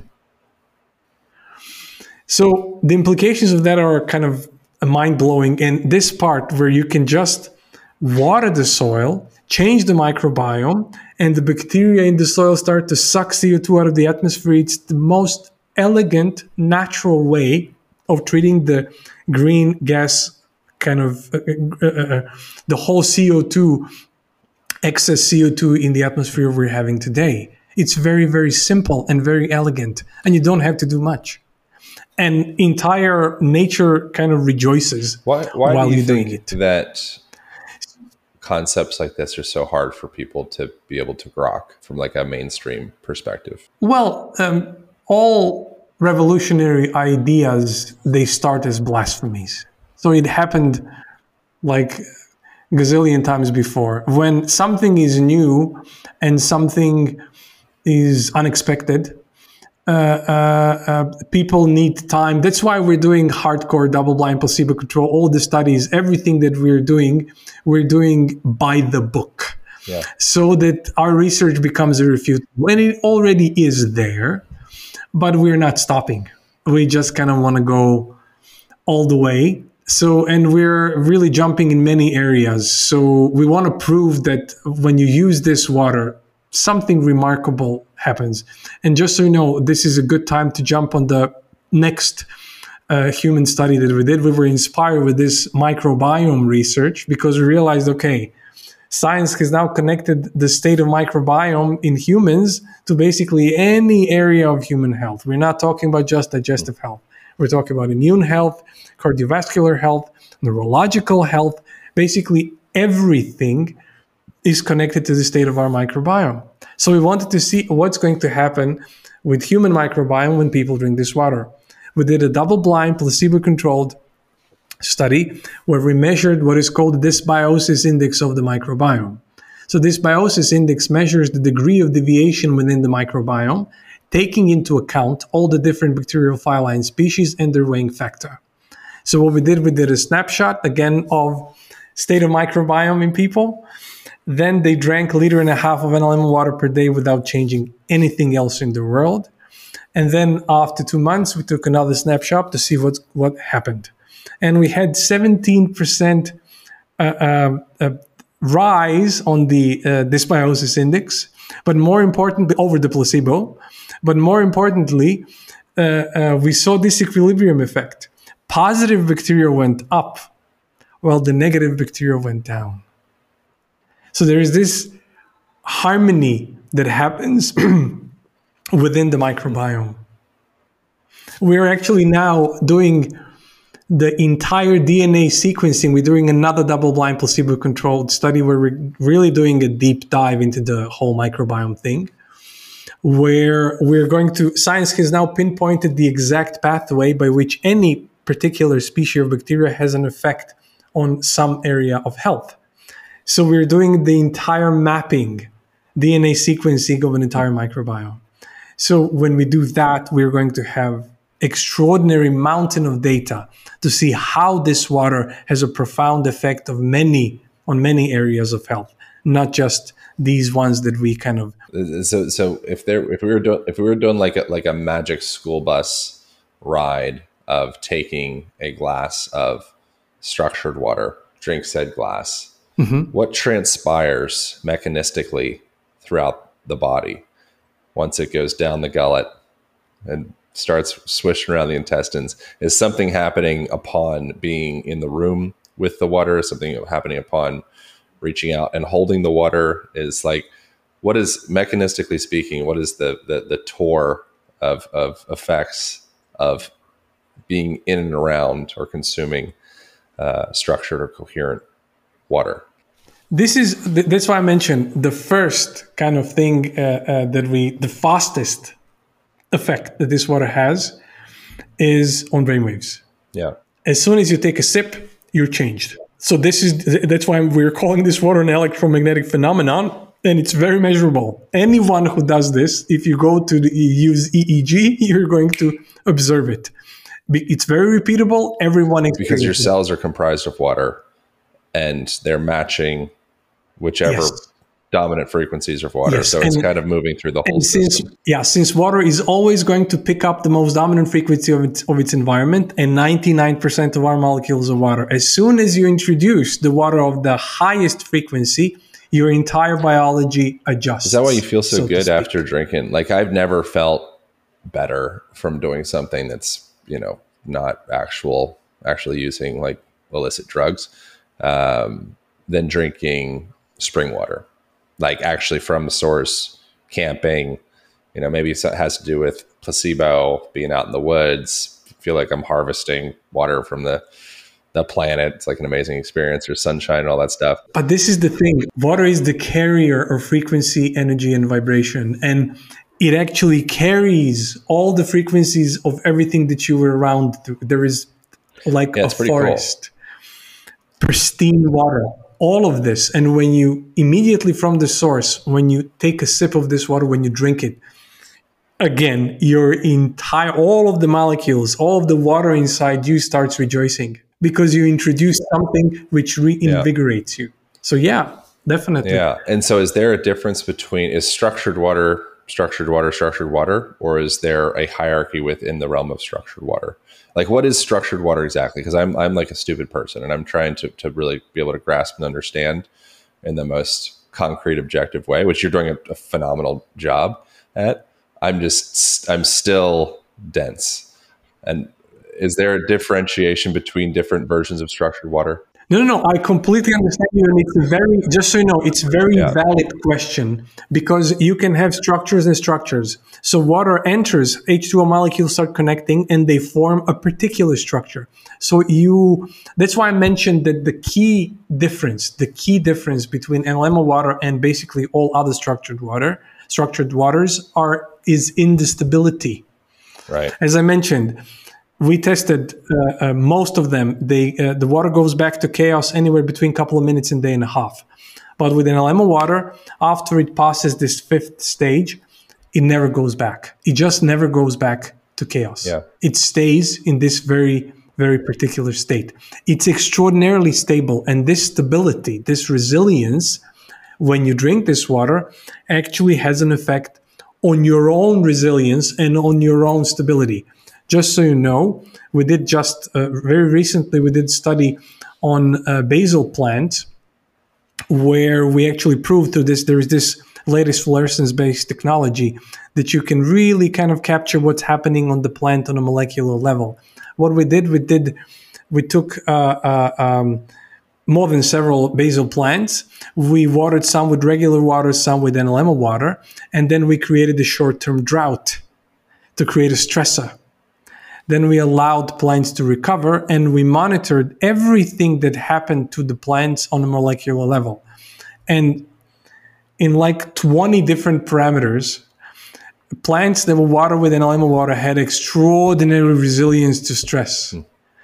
So the implications of that are kind of mind-blowing. And this part where you can just water the soil, change the microbiome, and the bacteria in the soil start to suck CO2 out of the atmosphere. It's the most elegant, natural way of treating the green gas kind of, the whole CO2 excess CO2 in the atmosphere we're having today. It's very, very simple and very elegant, and you don't have to do much. And entire nature kind of rejoices Why while do you you're doing think it. that concepts like this are so hard for people to be able to grok from like a mainstream perspective? Well, all revolutionary ideas, they start as blasphemies. So it happened like gazillion times before. When something is new and something is unexpected, people need time. That's why we're doing hardcore double-blind placebo control. All the studies, everything that we're doing by the book, so that our research becomes irrefutable. And it already is there, but we're not stopping. We just kind of want to go all the way. So, and we're really jumping in many areas. So we want to prove that when you use this water, something remarkable happens. And just so you know, this is a good time to jump on the next human study that we did. We were inspired with this microbiome research because we realized, okay, science has now connected the state of microbiome in humans to basically any area of human health. We're not talking about just digestive health. We're talking about immune health, cardiovascular health, neurological health. Basically, everything is connected to the state of our microbiome. So we wanted to see what's going to happen with human microbiome when people drink this water. We did a double-blind, placebo-controlled study where we measured what is called the dysbiosis index of the microbiome. So this dysbiosis index measures the degree of deviation within the microbiome, taking into account all the different bacteriophili species and their weighing factor. So what we did a snapshot, again, of state of microbiome in people. Then they drank 1.5 liters of NLM water per day without changing anything else in the world. And then after 2 months, we took another snapshot to see what happened. And we had 17% rise on the dysbiosis index, but more importantly, over the placebo. But more importantly, we saw this equilibrium effect. Positive bacteria went up, while the negative bacteria went down. So there is this harmony that happens within the microbiome. We're actually now doing the entire DNA sequencing. We're doing another double-blind placebo-controlled study where we're really doing a deep dive into the whole microbiome thing, where we're going to, science has now pinpointed the exact pathway by which any particular species of bacteria has an effect on some area of health. So we're doing the entire mapping, DNA sequencing of an entire microbiome. So when we do that, we're going to have extraordinary mountain of data to see how this water has a profound effect on many areas of health, not just these ones that we kind of. So if we were doing like a magic school bus ride of taking a glass of structured water, drink said glass. Mm-hmm. What transpires mechanistically throughout the body once it goes down the gullet and starts swishing around the intestines? Is something happening upon being in the room with the water? Is something happening upon reaching out and holding the water? Is like, what is, mechanistically speaking, what is the tour of effects of being in and around or consuming structured or coherent water? That's why I mentioned the first kind of thing the fastest effect that this water has is on brainwaves. Yeah. As soon as you take a sip, you're changed. So that's why we're calling this water an electromagnetic phenomenon, and it's very measurable. Anyone who does this, if you go to use EEG, you're going to observe it. It's very repeatable. Everyone experiences because your cells are comprised of water, and they're matching whichever dominant frequencies of water. Yes. So it's kind of moving through the whole system. Since water is always going to pick up the most dominant frequency of its environment, and 99% of our molecules are water. As soon as you introduce the water of the highest frequency, your entire biology adjusts. Is that why you feel so good after drinking? Like, I've never felt better from doing something that's, not actually using like illicit drugs, than drinking spring water. like actually from the source, camping. Maybe it has to do with placebo, being out in the woods. Feel like I'm harvesting water from the planet. It's like an amazing experience. There's sunshine and all that stuff. But this is the thing. Water is the carrier of frequency, energy, and vibration. And it actually carries all the frequencies of everything that you were around. There is like a forest, pristine water, all of this. And when you immediately from the source, when you take a sip of this water, when you drink it, again, all of the molecules, all of the water inside you starts rejoicing because you introduce something which reinvigorates you. So yeah, definitely. Yeah. And so is there a difference between, is structured water, or is there a hierarchy within the realm of structured water? Like, what is structured water exactly? Because I'm like a stupid person, and I'm trying to really be able to grasp and understand in the most concrete, objective way, which you're doing a phenomenal job at. I'm still dense. And is there a differentiation between different versions of structured water? No. I completely understand you. And it's just so you know, it's very valid question because you can have structures and structures. So water enters, H2O molecules start connecting and they form a particular structure. So that's why I mentioned that the key difference between NLM water and basically all other structured waters is in the stability. Right. As I mentioned, we tested most of them. The water goes back to chaos anywhere between a couple of minutes and a day and a half. But with NLM water, after it passes this fifth stage, it never goes back. It just never goes back to chaos. Yeah. It stays in this very, very particular state. It's extraordinarily stable. And this stability, this resilience, when you drink this water, actually has an effect on your own resilience and on your own stability. Just so you know, we did very recently, we did study on basil plants where we actually proved there is this latest fluorescence-based technology that you can really kind of capture what's happening on the plant on a molecular level. What we did, we took more than several basil plants. We watered some with regular water, some with NLM water, and then we created a short-term drought to create a stressor. Then we allowed plants to recover, and we monitored everything that happened to the plants on a molecular level. And in like 20 different parameters, plants that were watered with NLM water had extraordinary resilience to stress.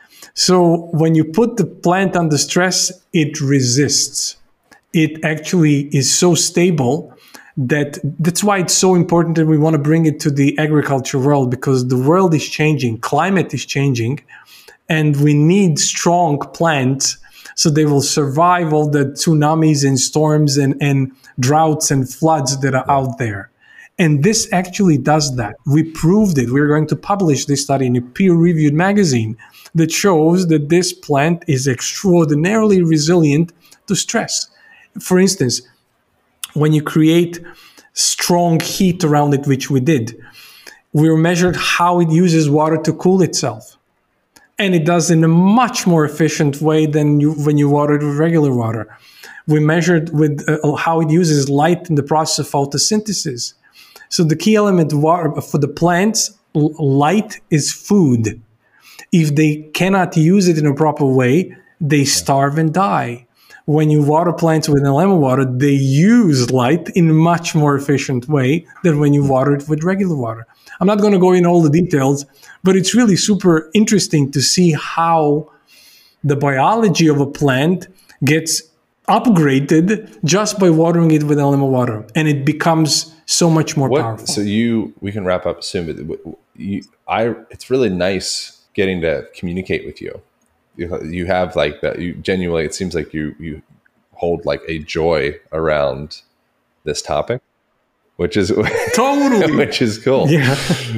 So when you put the plant under stress, it resists. It actually is so stable that's why it's so important that we want to bring it to the agriculture world, because the world is changing, climate is changing, and we need strong plants so they will survive all the tsunamis and storms and droughts and floods that are out there. And this actually does that. We proved it. We're going to publish this study in a peer-reviewed magazine that shows that this plant is extraordinarily resilient to stress. For instance, when you create strong heat around it, which we did, we measured how it uses water to cool itself. And it does in a much more efficient way than when you water it with regular water. We measured with how it uses light in the process of photosynthesis. So the key element of water for the plants, light is food. If they cannot use it in a proper way, they starve and die. When you water plants with NLM water, they use light in a much more efficient way than when you water it with regular water. I'm not going to go in all the details, but it's really super interesting to see how the biology of a plant gets upgraded just by watering it with NLM water, and it becomes so much more powerful. So we can wrap up soon, but it's really nice getting to communicate with you. You have like that. You genuinely, it seems like you hold like a joy around this topic, which is totally, which is cool. Yeah.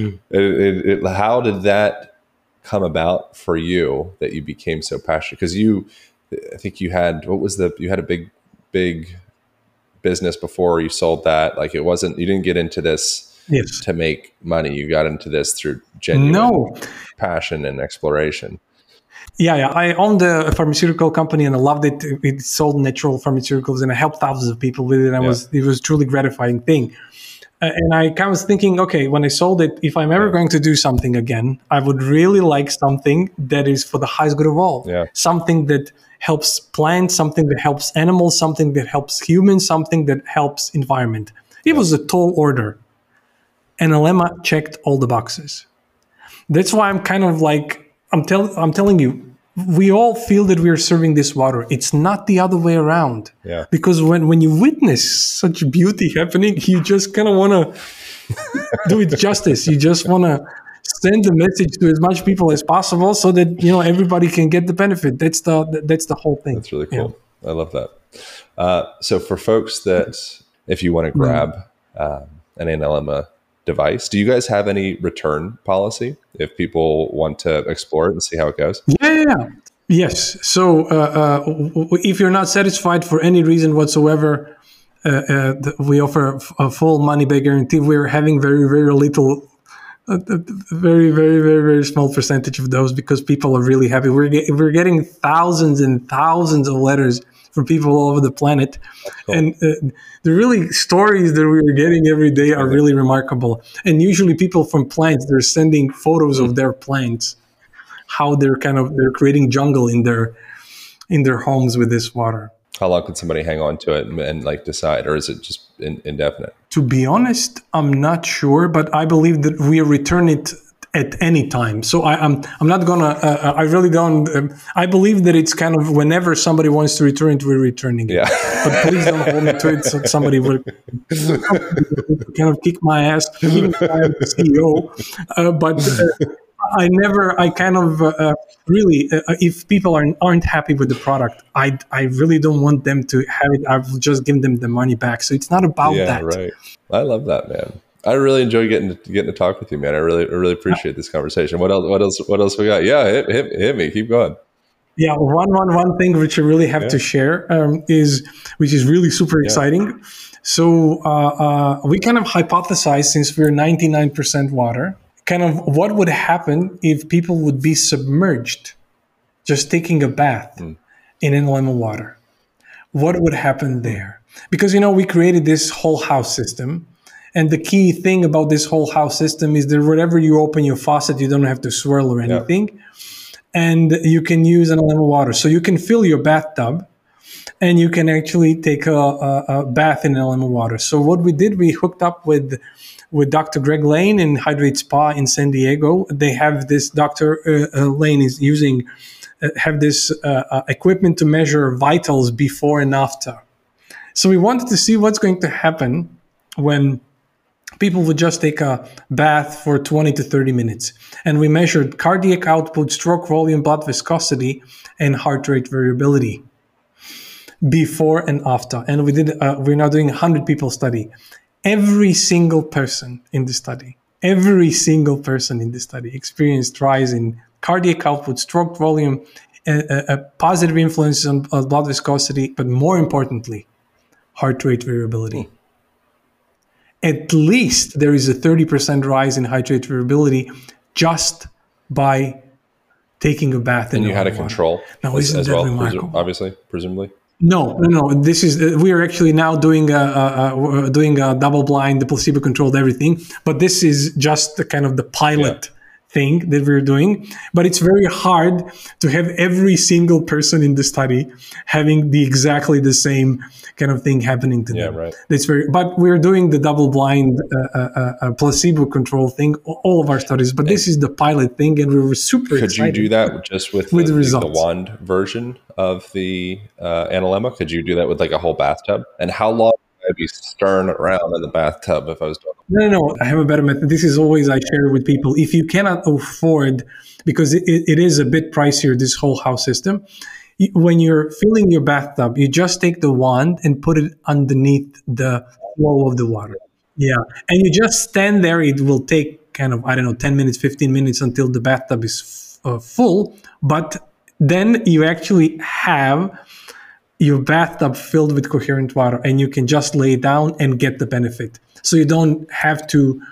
How did that come about for you that you became so passionate? Because I think you had you had a big business before you sold that. Like you didn't get into this to make money. You got into this through genuine passion and exploration. Yeah. I owned a pharmaceutical company and I loved it. It sold natural pharmaceuticals and I helped thousands of people with it. And it was a truly gratifying thing. And I kind of was thinking, okay, when I sold it, if I'm ever going to do something again, I would really like something that is for the highest good of all. Yeah. Something that helps plants, something that helps animals, something that helps humans, something that helps environment. It was a tall order. And Alema checked all the boxes. That's why I'm kind of like, I'm telling you, we all feel that we are serving this water. It's not the other way around. Yeah. Because when you witness such beauty happening, you just kind of want to do it justice. You just want to send the message to as much people as possible so that, you know, everybody can get the benefit. That's the whole thing. That's really cool. Yeah. I love that. So for folks that, if you want to grab an Alema device, do you guys have any return policy if people want to explore it and see how it goes? Yeah. Yes. So if you're not satisfied for any reason whatsoever, we offer a full money back guarantee. We're having very, very little, very, very, very, very small percentage of those because people are really happy. We're getting thousands and thousands of letters from people all over the planet. Cool. And the really stories that we're getting every day are really remarkable. And usually people from plants, they're sending photos of their plants, how they're creating jungle in their homes with this water. How long can somebody hang on to it and like decide, or is it just indefinite? To be honest, I'm not sure, but I believe that we return it at any time. So I'm not gonna. I really don't. I believe that it's kind of whenever somebody wants to return it, we're returning it. Yeah. But please don't hold me to it. So somebody will kind of kick my ass, even if I am the CEO. But I kind of really, if people aren't happy with the product, I really don't want them to have it. I will just give them the money back. So it's not about that. Yeah, right. I love that, man. I really enjoy getting to talk with you, man. I really appreciate this conversation. What else we got? Yeah, hit me. Keep going. Yeah, one thing which I really have to share which is really super exciting. So we kind of hypothesized, since we're 99% water, kind of what would happen if people would be submerged, just taking a bath in Alema water. What would happen there? Because, you know, we created this whole house system. And the key thing about this whole house system is that wherever you open your faucet, you don't have to swirl or anything. Yeah. And you can use an Alema water. So you can fill your bathtub and you can actually take a bath in Alema water. So what we did, we hooked up with Dr. Greg Lane in Hydrate Spa in San Diego. They have this, Dr. Lane is using, have this equipment to measure vitals before and after. So we wanted to see what's going to happen when people would just take a bath for 20 to 30 minutes. And we measured cardiac output, stroke volume, blood viscosity, and heart rate variability before and after. And we're now doing a 100 people study. Every single person in the study experienced rise in cardiac output, stroke volume, a positive influence on blood viscosity, but more importantly, heart rate variability. At least there is a 30% rise in heart rate variability just by taking a bath. And you had a control as well, remarkable? presumably? No. This is we are actually now doing a double blind, the placebo controlled everything. But this is just the kind of the pilot thing that we're doing. But it's very hard to have every single person in the study having exactly the same kind of thing happening to them. Right. But we're doing the double blind placebo control thing, all of our studies. But this is the pilot thing, and we were super excited. Could you do that just with the wand version of the Alema? Could you do that with like a whole bathtub? And how long would I be stirring around in the bathtub if I was doing it? No. I have a better method. This is always I share with people. If you cannot afford, because it is a bit pricier, this whole house system, when you're filling your bathtub, you just take the wand and put it underneath the flow of the water. Yeah. And you just stand there. It will take kind of, 10 minutes, 15 minutes until the bathtub is full. But then you actually have your bathtub filled with coherent water and you can just lay down and get the benefit. So you don't have to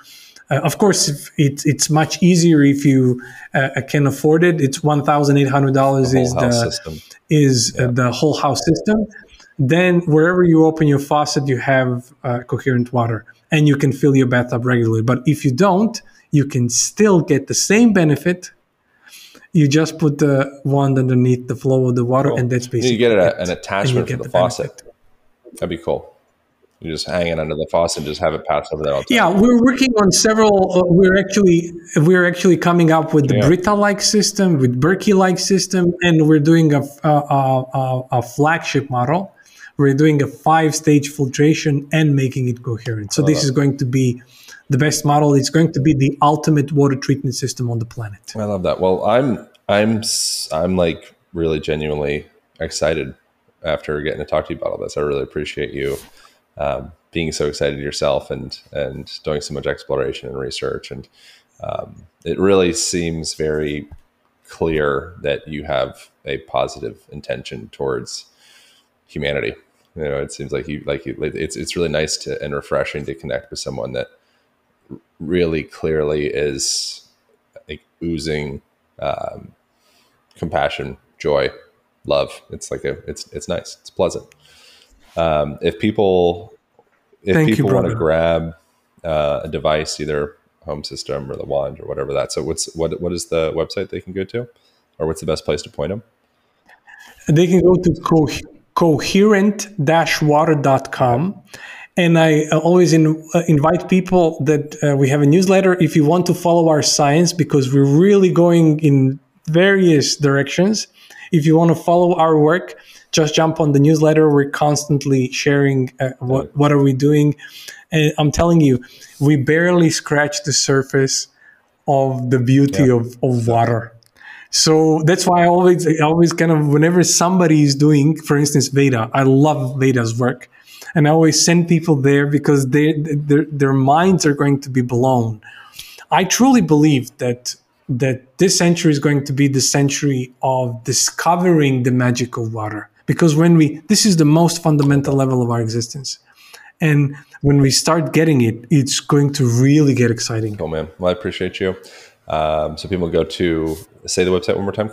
Of course, if it's much easier if you can afford it. It's $1,800 is the whole house system. Then wherever you open your faucet, you have coherent water, and you can fill your bathtub regularly. But if you don't, you can still get the same benefit. You just put the wand underneath the flow of the water, and that's basically you get an attachment for the faucet. That'd be cool. You just hang it under the faucet and just have it pass over there all the time. Yeah, we're working on several. We're actually coming up with the Brita-like system, with Berkey-like system, and we're doing a flagship model. We're doing a 5-stage filtration and making it coherent. So this is going to be the best model. It's going to be the ultimate water treatment system on the planet. I love that. Well, I'm like really genuinely excited after getting to talk to you about all this. I really appreciate you being so excited yourself and doing so much exploration and research. And it really seems very clear that you have a positive intention towards humanity. You know, it seems like it's really nice and refreshing to connect with someone that really clearly is like oozing compassion, joy, love. It's like it's nice. It's pleasant. If people want to grab a device, either home system or the wand or whatever that. So what is the website they can go to, or what's the best place to point them? They can go to coherent-water.com. And I always invite people that we have a newsletter if you want to follow our science, because we're really going in various directions. If you want to follow our work, just jump on the newsletter. We're constantly sharing what are we doing. And I'm telling you, we barely scratch the surface of the beauty of water. So that's why I always kind of, whenever somebody is doing, for instance, Veda, I love Veda's work. And I always send people there because their minds are going to be blown. I truly believe that this century is going to be the century of discovering the magic of water. Because this is the most fundamental level of our existence. And when we start getting it, it's going to really get exciting. Cool, man. Well, I appreciate you. So people go to, say the website one more time,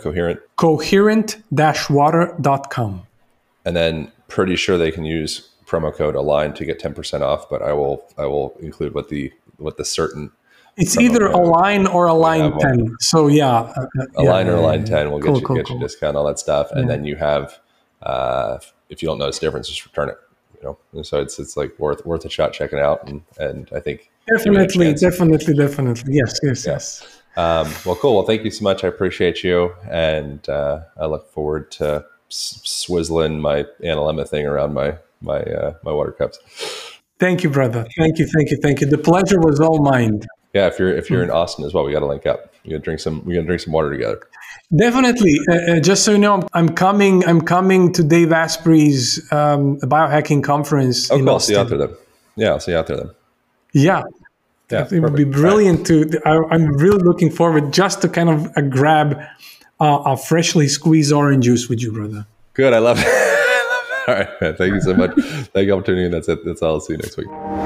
coherent-water.com. And then pretty sure they can use promo code ALIGN to get 10% off, but I will include what the certain. It's either ALIGN or ALIGN 10. So yeah. ALIGN or ALIGN 10 will get you a discount, all that stuff. And then you have, if you don't notice the difference, just return it. You know, and so it's like worth a shot checking out. And I think definitely. Yes. Well, cool. Well, thank you so much. I appreciate you. And I look forward to swizzling my Analemma thing around my water cups. Thank you, brother. Thank you. The pleasure was all mine. Yeah, if you're in Austin as well, we got to link up. We got to drink some water together. Definitely. Just so you know, I'm coming to Dave Asprey's biohacking conference. Oh, cool. I'll see you out there then. Yeah, I'll see you out there then. Yeah. It would be brilliant I'm really looking forward just to kind of grab a freshly squeezed orange juice with you, brother. Good. I love it. All right, man. Thank you so much. Thank you for tuning in. That's it. That's all. I'll see you next week.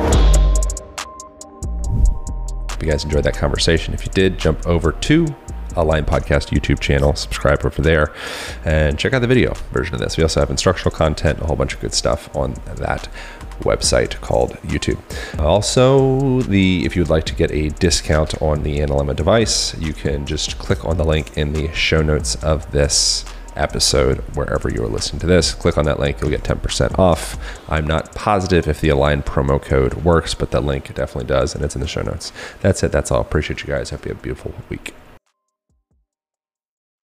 Hope you guys enjoyed that conversation. If you did, jump over to Align Podcast YouTube channel, subscribe over there, and check out the video version of this. We also have instructional content, a whole bunch of good stuff on that website called YouTube. Also, if you would like to get a discount on the Analemma device, you can just click on the link in the show notes of this episode wherever you're listening to this. Click on that link, you'll get 10% off. I'm not positive if the Align promo code works, but the link definitely does, and it's in the show notes. That's it. That's all. Appreciate you guys. Hope you have a beautiful week.